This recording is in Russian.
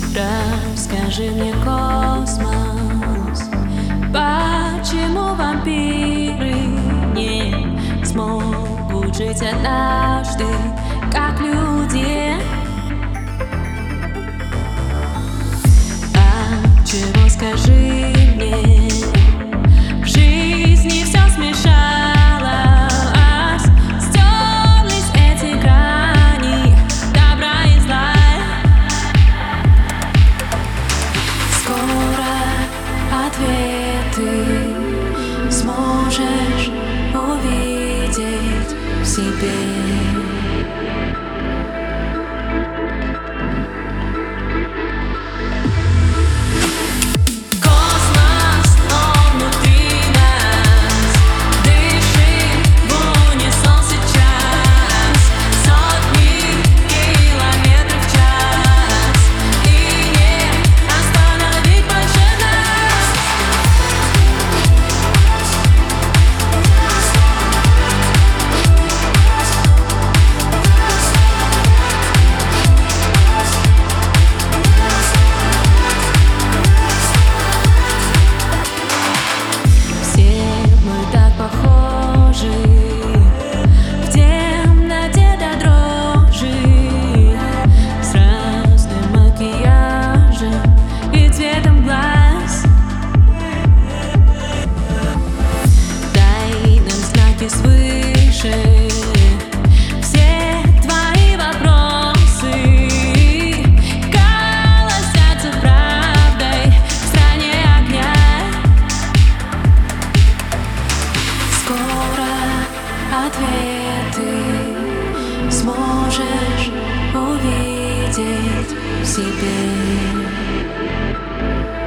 Расскажи мне, космос, почему вампиры не смогут жить однажды, как люди? А чего, скажи мне, в жизни все смешалось, стерлись эти грани добра и зла. Скоро ответы сможешь увидеть в себе. Свыше все твои вопросы колосятся правдой в стране огня. Скоро ответы сможешь увидеть в себе.